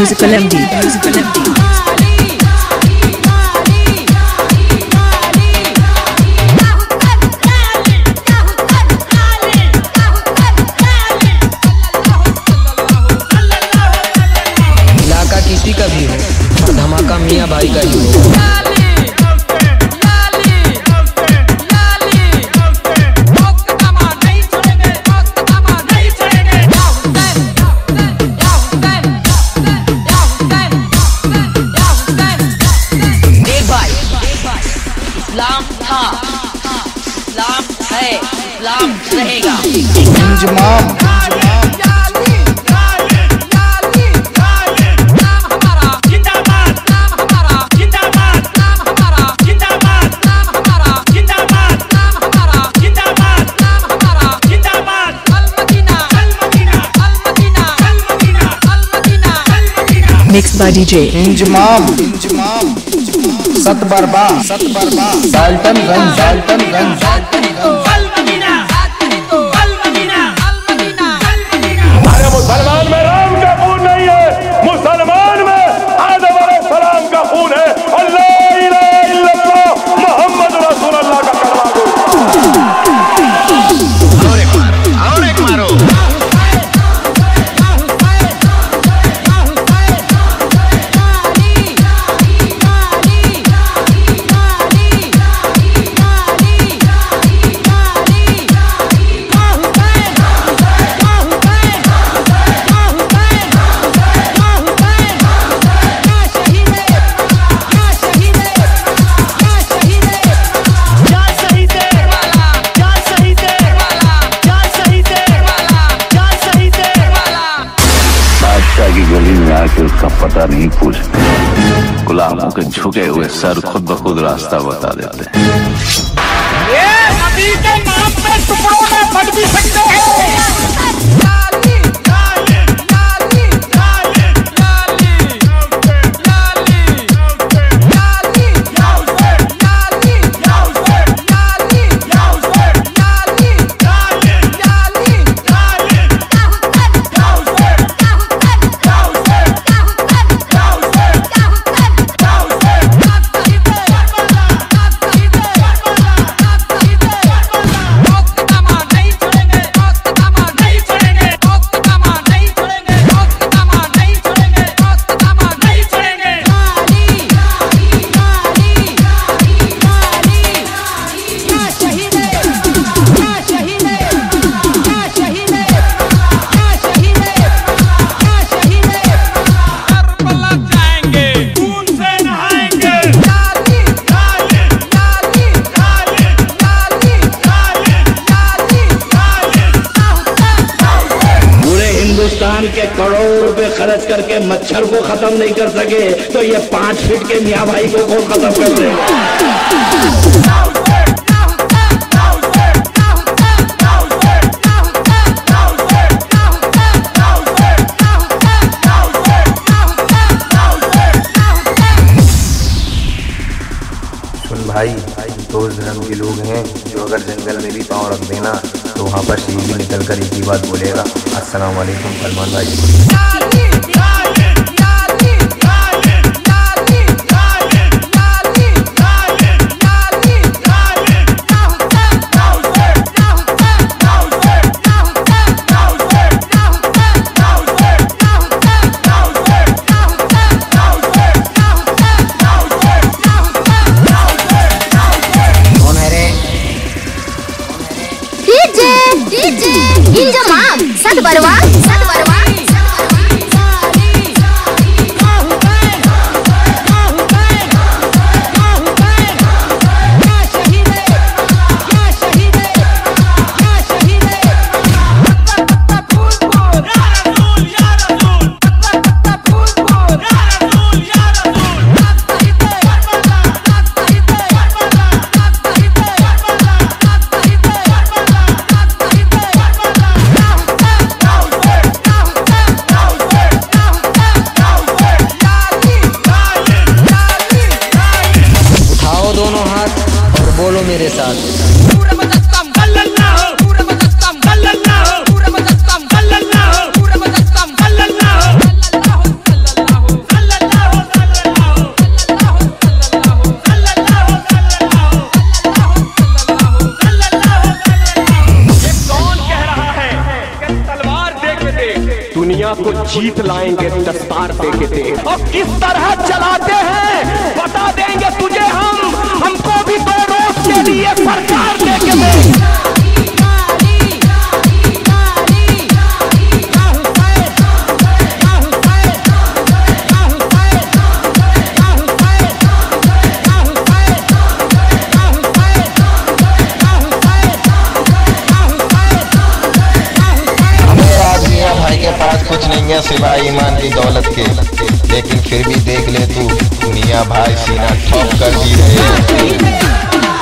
Musical MD. इलाका किसी का भी हो, धमाका मियां भाई का ही हो। इस्लाम था, इस्लाम है, इस्लाम रहेगा। Mixed by DJ इंजमाम सतबरबा साल्टनगंज अरे मुसलमान में राम का खून नहीं है, मुसलमान में आदम अलैहिस्सलाम का खून है। अल्लाह इलाहा इल्लल्लाह मोहम्मद रसूलुल्लाह का कलमा दो। और एक मारो। की गली में आके उसका पता नहीं पूछते, गुलामों के झुके हुए सर खुद ब खुद रास्ता बता देते हैं। ये नबी के नाम पे टुकड़ों में फट भी सकते हैं। हिंदुस्तान के करोड़ रुपए खर्च करके मच्छर को खत्म नहीं कर सके तो ये 5 फीट के मियाँ भाई को कौन खत्म कर देगा। भाई दोस्त धर्म के लोग हैं जो अगर जंगल में भी पाँव रख देना तो वहाँ पर शेर भी निकल कर एक ही बात बोलेगा, अस्सलाम वालेकुम सलमान भाई। इंजमाम सतबरवा बोलो मेरे साथ। जीत लाएंगे दस्तार दे के देख। और किस तरह चलाते हैं बता देंगे तुझे हमको भी 2 रोज के लिए सरकार दे के दे। कुछ नहीं है सिवाय ईमान की दौलत के, लेकिन फिर भी देख ले तू मियाँ भाई सीना ठोक कर जी रहे हैं।